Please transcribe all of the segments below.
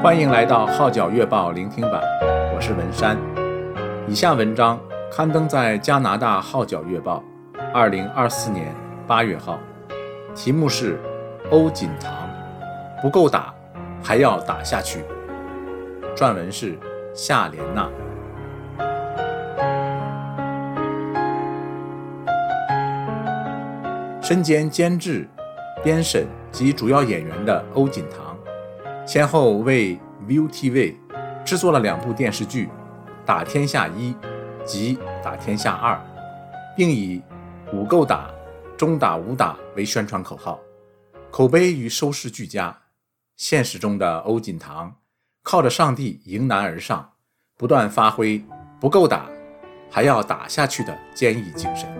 欢迎来到号角月报聆听版，我是文山。以下文章刊登在加拿大号角月报2024年8月号，题目是欧锦棠不够打还要打下去，撰文是夏莲娜。身兼监制、编审及主要演员的欧锦棠，先后为 ViuTV 制作了2部电视剧《打天下1》及《打天下2》，并以武够打、中打武打为宣传口号，口碑与收视俱佳。现实中的欧锦棠靠着上帝迎难而上，不断发挥不够打还要打下去的坚毅精神。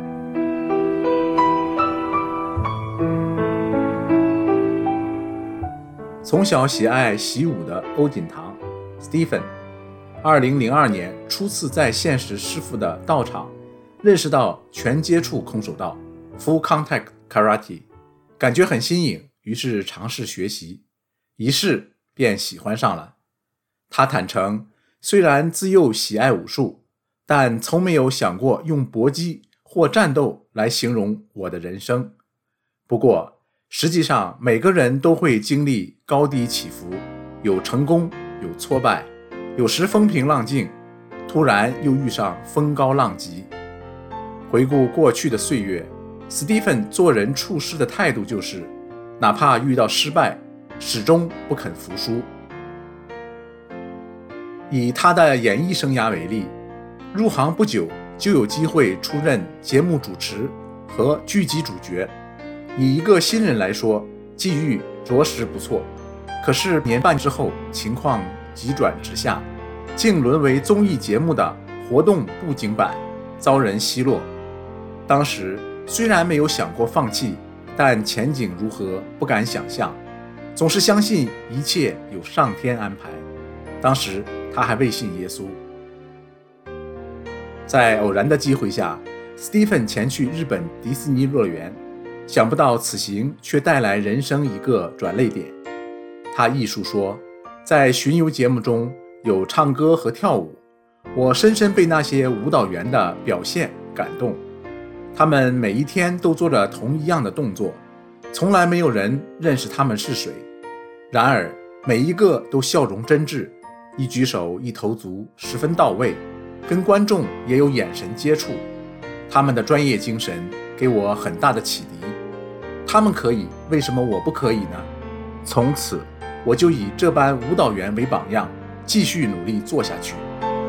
从小喜爱习武的欧锦棠 Stephen，2002 年初次在现实师傅的道场认识到全接触空手道 Full Contact Karate， 感觉很新颖，于是尝试学习，一试便喜欢上了。他坦诚，虽然自幼喜爱武术，但从没有想过用搏击或战斗来形容我的人生。不过实际上每个人都会经历高低起伏，有成功，有挫败，有时风平浪静，突然又遇上风高浪急。回顾过去的岁月，史蒂芬做人处事的态度就是，哪怕遇到失败，始终不肯服输。以他的演艺生涯为例，入行不久就有机会出任节目主持和剧集主角，以一个新人来说，际遇着实不错。可是年半之后，情况急转直下，竟沦为综艺节目的活动布景板，遭人奚落。当时虽然没有想过放弃，但前景如何不敢想象，总是相信一切有上天安排。当时他还未信耶稣。在偶然的机会下，史蒂芬前去日本迪士尼乐园，想不到此行却带来人生一个转捩点。他忆述说，在巡游节目中有唱歌和跳舞，我深深被那些舞蹈员的表现感动。他们每一天都做着同一样的动作，从来没有人认识他们是谁。然而每一个都笑容真挚，一举手一投足十分到位，跟观众也有眼神接触。他们的专业精神给我很大的启迪，他们可以，为什么我不可以呢？从此我就以这般舞蹈员为榜样，继续努力做下去。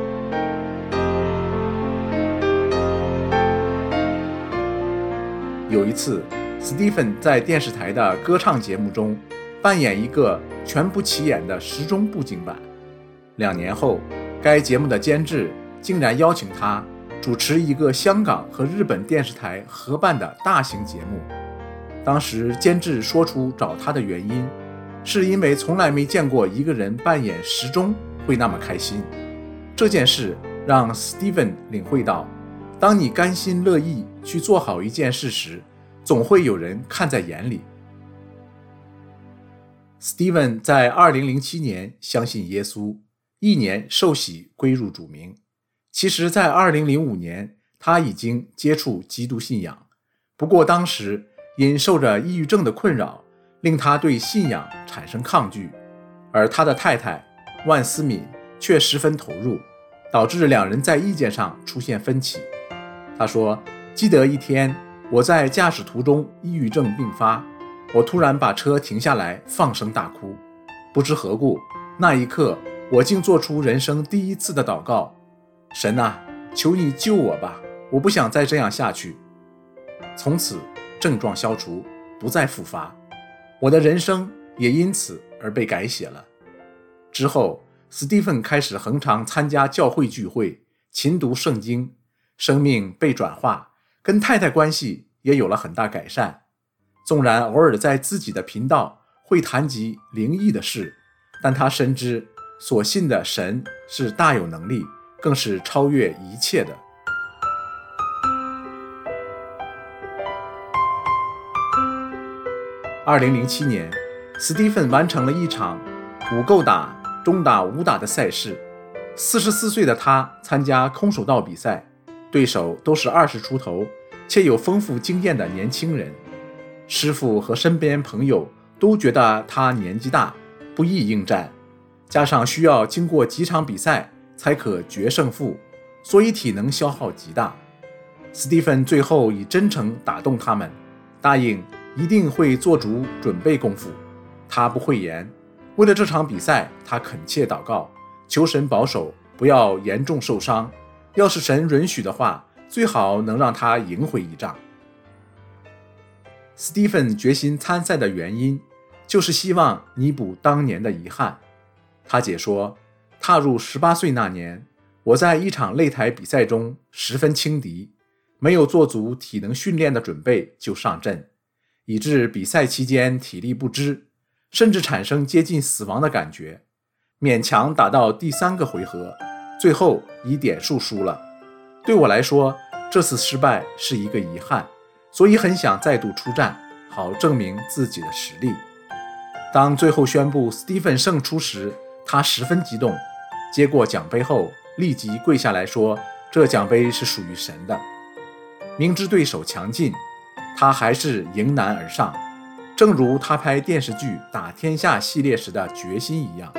有一次，史蒂芬在电视台的歌唱节目中扮演一个全不起眼的时钟布景板。2年后，该节目的监制竟然邀请他主持一个香港和日本电视台合办的大型节目。当时监制说出找他的原因，是因为从来没见过一个人扮演时钟会那么开心。这件事让 Steven 领会到，当你甘心乐意去做好一件事时，总会有人看在眼里。Steven 在2007年相信耶稣，1年受洗归入主名。其实在2005年他已经接触基督信仰，不过当时因受着抑郁症的困扰，令他对信仰产生抗拒，而他的太太万思敏却十分投入，导致2人在意见上出现分歧。他说，记得一天我在驾驶途中抑郁症并发，我突然把车停下来放声大哭，不知何故，那一刻我竟做出人生第一次的祷告，神啊，求你救我吧，我不想再这样下去。从此症状消除，不再复发，我的人生也因此而被改写了。之后，史蒂芬开始恒常参加教会聚会，勤读圣经，生命被转化，跟太太关系也有了很大改善。纵然偶尔在自己的频道会谈及灵异的事，但他深知所信的神是大有能力，更是超越一切的。2007年，史蒂芬完成了一场武够打中打武打的赛事。44岁的他参加空手道比赛，对手都是20出头且有丰富经验的年轻人。师傅和身边朋友都觉得他年纪大，不易应战，加上需要经过几场比赛才可决胜负，所以体能消耗极大。史蒂芬最后以真诚打动他们，答应一定会做足准备功夫。他不讳言，为了这场比赛，他恳切祷告，求神保守，不要严重受伤。要是神允许的话，最好能让他赢回一仗。史蒂芬决心参赛的原因，就是希望弥补当年的遗憾。他解说，踏入18岁那年，我在一场擂台比赛中十分轻敌，没有做足体能训练的准备就上阵，以致比赛期间体力不支，甚至产生接近死亡的感觉，勉强打到第3个回合，最后以点数输了。对我来说，这次失败是一个遗憾，所以很想再度出战，好证明自己的实力。当最后宣布史蒂芬胜出时，他十分激动，接过奖杯后立即跪下来说，这奖杯是属于神的。明知对手强劲，他还是迎难而上，正如他拍电视剧《打天下》系列时的决心一样。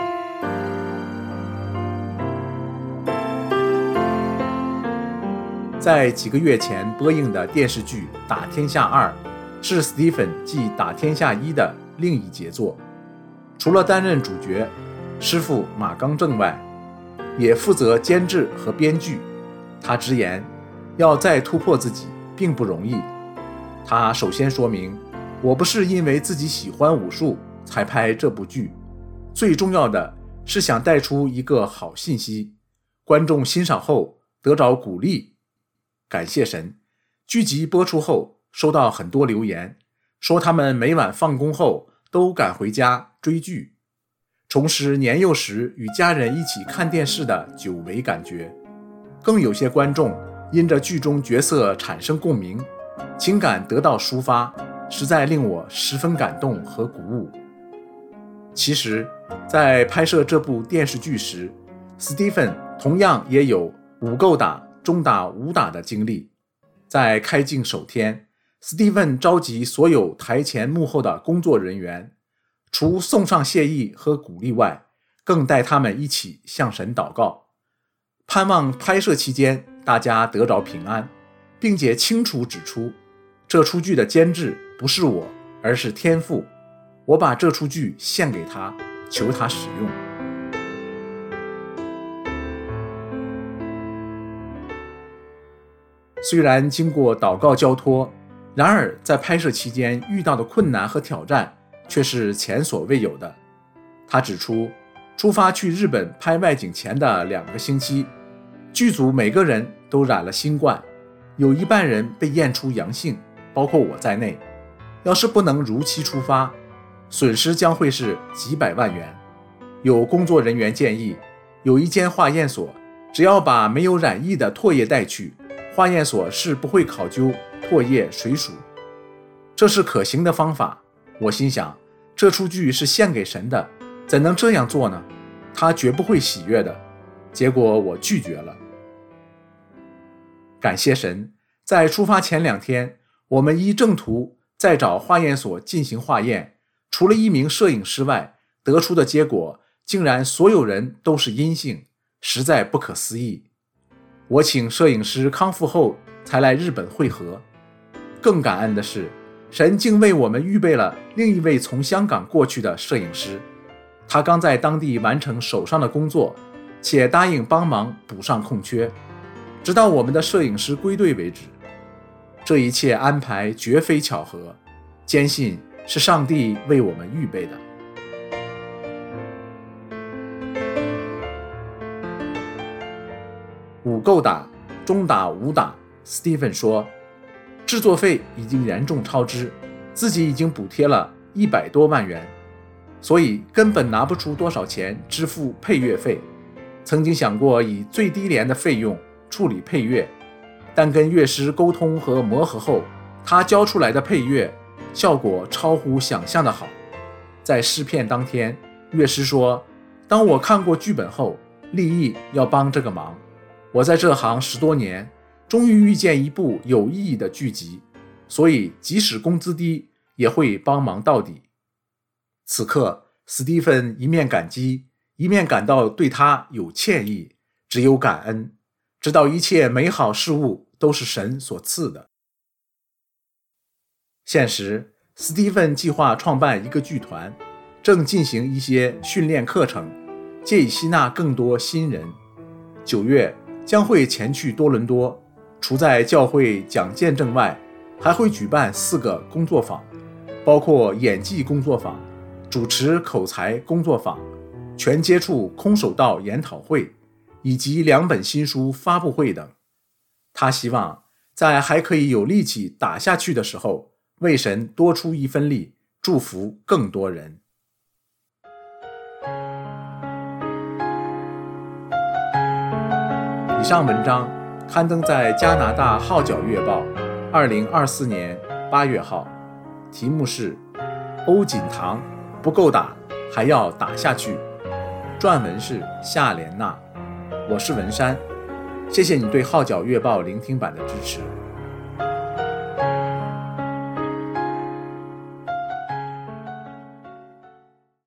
在几个月前播映的电视剧《打天下2》是史蒂芬继《打天下1》的另一杰作。除了担任主角，师傅马刚正外，也负责监制和编剧。他直言，要再突破自己并不容易。他首先说明，我不是因为自己喜欢武术才拍这部剧，最重要的是想带出一个好信息，观众欣赏后得着鼓励。感谢神，剧集播出后收到很多留言，说他们每晚放工后都赶回家追剧，重拾年幼时与家人一起看电视的久违感觉。更有些观众因着剧中角色产生共鸣，情感得到抒发，实在令我十分感动和鼓舞。其实，在拍摄这部电视剧时，史蒂芬同样也有武够打、中打、武打的经历。在开镜首天，史蒂芬召集所有台前幕后的工作人员，除送上谢意和鼓励外，更带他们一起向神祷告，盼望拍摄期间大家得着平安，并且清楚指出，这出剧的监制不是我，而是天父。我把这出剧献给他，求他使用。虽然经过祷告交托，然而在拍摄期间遇到的困难和挑战却是前所未有的。他指出，出发去日本拍外景前的2个星期，剧组每个人都染了新冠，有一半人被验出阳性，包括我在内。要是不能如期出发，损失将会是几百万元。有工作人员建议，有一间化验所，只要把没有染疫的唾液带去，化验所是不会考究唾液水属。这是可行的方法。我心想，这出剧是献给神的，怎能这样做呢？他绝不会喜悦的。结果我拒绝了。感谢神，在出发前2天，我们依正途再找化验所进行化验，除了1名摄影师外，得出的结果竟然所有人都是阴性，实在不可思议。我请摄影师康复后才来日本会合。更感恩的是，神竟为我们预备了另一位从香港过去的摄影师，他刚在当地完成手上的工作，且答应帮忙补上空缺，直到我们的摄影师归队为止。这一切安排绝非巧合，坚信是上帝为我们预备的。武够打、中打、武打，史蒂芬说，制作费已经严重超支，自己已经补贴了100多万元，所以根本拿不出多少钱支付配乐费。曾经想过以最低廉的费用处理配乐，但跟乐师沟通和磨合后，他交出来的配乐效果超乎想象的好。在试片当天，乐师说当我看过剧本后，立意要帮这个忙。我在这行10多年，终于遇见一部有意义的剧集，所以即使工资低，也会帮忙到底。此刻，史蒂芬一面感激，一面感到对他有歉意，只有感恩，知道一切美好事物都是神所赐的。现时，史蒂芬计划创办一个剧团，正进行一些训练课程，借以吸纳更多新人。9月将会前去多伦多，除在教会讲见证外，还会举办4个工作坊，包括演技工作坊、主持口才工作坊、全接触空手道研讨会，以及2本新书发布会等。他希望在还可以有力气打下去的时候，为神多出一分力，祝福更多人。以上文章刊登在加拿大号角月报2024年8月号，题目是欧锦棠不够打还要打下去，撰文是夏莲娜。我是文山，谢谢你对号角月报聆听版的支持。